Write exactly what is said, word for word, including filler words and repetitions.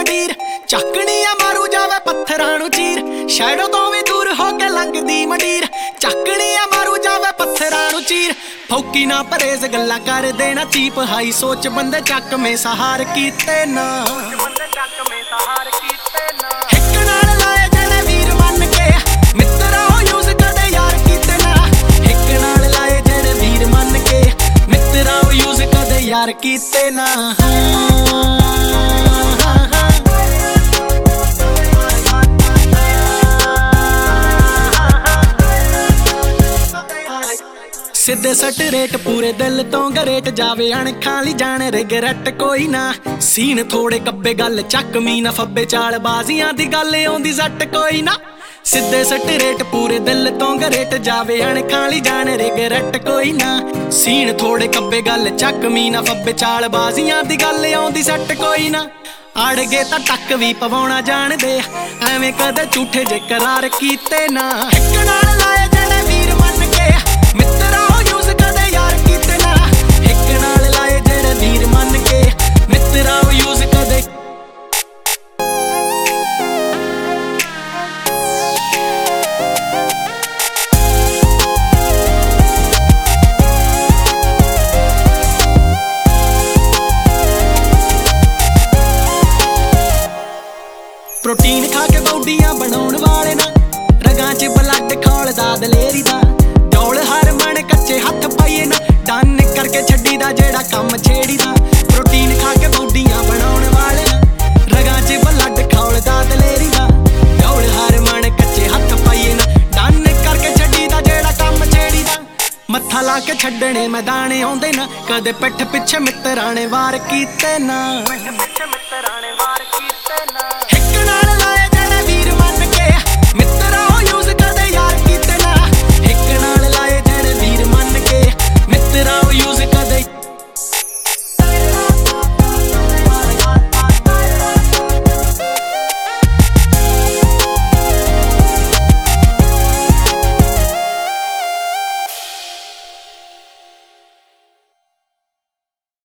ਮੰਡੀਰ ਚੱਕਣੀ ਆ ਮਾਰੂ ਜਾਵੇ ਪੱਥਰਾਂ ਨੂੰ ਚੀਰ ਸ਼ੈਡੋ ਤੋਂ ਵੀ ਦੂਰ ਹੋ ਕੇ ਲੰਘਦੀ ਮੰਡੀਰ ਚੱਕਣੀ ਆ ਮਾਰੂ ਜਾਵੇ ਪੱਥਰਾਂ ਨੂੰ ਚੀਰ ਫੌਕੀ ਨਾ ਪਰੇਜ਼ ਗੱਲਾਂ ਕਰ ਦੇਣਾ ਚੀਪ ਹਾਈ ਸੋਚ ਬੰਦੇ ਚੱਕ ਮੇ ਸਹਾਰ ਕੀਤੇ ਨਾ ਬੰਦੇ ਚੱਕ ਮੇ ਸਹਾਰ ਕੀਤੇ ਨਾ ਇੱਕ ਨਾਲ ਲਾਏ ਜਿਹੜੇ ਵੀਰ ਮੰਨ ਕੇ ਮਿੱਤਰਾ ਉਹ ਯੂਜ਼ ਕਦੇ ਯਾਰ ਕੀਤੇ ਨਾ ਇੱਕ ਨਾਲ ਲਾਏ ਜਿਹੜੇ ਵੀਰ ਮੰਨ ਕੇ ਮਿੱਤਰਾ ਉਹ ਯੂਜ਼ ਕਦੇ ਯਾਰ ਕੀਤੇ ਨਾ ਸਿੱਧੇ ਸੱਟ ਰੇਟ ਪੂਰੇ ਦਿਲ ਤੋਂ ਗਰੇਟ ਜਾਵੇ ਅਣਖਾਂ ਲਈ ਜਾਣ ਰਿਗਰੈਟ ਕੋਈ ਨਾ ਸੀਨ ਥੋੜੇ ਕੱਬੇ ਗੱਲ ਚੱਕਮੀ ਨਾ ਫੱਬੇ ਚਾਲ ਬਾਜ਼ੀਆਂ ਦੀ ਗੱਲ ਆਉਂਦੀ ਜੱਟ ਕੋਈ ਨਾ ਸਿੱਧੇ ਸੱਟ ਰੇਟ ਪੂਰੇ ਦਿਲ ਤੋਂ ਗਰੇਟ ਜਾਵੇ ਅਣਖਾਂ ਲਈ ਜਾਣ ਰਿਗਰੈਟ ਕੋਈ ਨਾ ਸੀਨ ਥੋੜੇ ਕੱਬੇ ਗੱਲ ਚੱਕਮੀ ਨਾ ਫੱਬੇ ਚਾਲ ਬਾਜ਼ੀਆਂ ਦੀ ਗੱਲ ਆਉਂਦੀ ਜੱਟ ਕੋਈ ਨਾ ਅੜ ਗਏ ਤਾਂ ਟੱਕ ਵੀ ਪਵਾਉਣਾ ਜਾਣਦੇ ਐਵੇਂ ਕਦੇ ਝੂਠੇ ਜੇ ਕਰਾਰ ਕੀਤੇ ਨਾ ਇੱਕ ਨਾਲ ਲਾਏ ਜਿਹੜੇ ਵੀਰ ਮੰਨ ਕੇ ਮਿੱਤਰਾ ਉਹ ਯੂਜ਼ ਕਦੇ ਯਾਰ ਕੀਤੇ ਨਾ ਇੱਕ ਨਾਲ ਲਾਏ ਜਿਹੜੇ ਵੀਰ ਮੰਨ ਕੇ ਮਿੱਤਰਾ ਉਹ ਯੂਜ਼ ਕਦੇ ਪ੍ਰੋਟੀਨ ਖਾ ਕੇ ਬੌਡੀਆਂ ਬਣਾਉਣ ਵਾਲੇ ਨਾ ਰਗਾਂ 'ਚ ਬਲੱਡ ਖੋਲਦਾ ਦਲੇਰੀ ਦਾ ਡੌਲ ਹਰ ਮਣ ਕੱਚੇ ਹੱਥ ਪਾਈਏ ਨਾ ਡਨ ਕਰਕੇ ਛੱਡੀ ਦਾ ਜਿਹੜਾ ਕੰਮ ਛੇੜੀ ਦਾ ਪ੍ਰੋਟੀਨ ਖਾ ਕੇ ਬੌਡੀਆਂ ਬਣਾਉਣ ਵਾਲੇ ਨਾ ਰਗਾਂ 'ਚ ਬਲੱਡ ਖੋਲਦਾ ਦਲੇਰੀ ਦਾ ਡੌਲ ਹਰ ਮਣ ਕੱਚੇ ਹੱਥ ਪਾਈਏ ਨਾ ਡਨ ਕਰਕੇ ਛੱਡੀ ਦਾ ਜਿਹੜਾ ਕੰਮ ਛੇੜੀ ਦਾ ਮੱਥਾ ਲਾ ਕੇ ਛੱਡਣੇ ਮੈਦਾਨ ਆਉਂਦੇ ਨਾ ਕਦੇ ਪਿੱਠ ਪਿੱਛੇ ਮਿੱਤਰਾਂ ਨੇ ਵਾਰ ਕੀਤੇ ਨਾ ਪਿੱਠ ਪਿੱਛੇ ਮਿੱਤਰਾਂ ਨੇ ਵਾਰ ਕੀਤੇ ਨਾ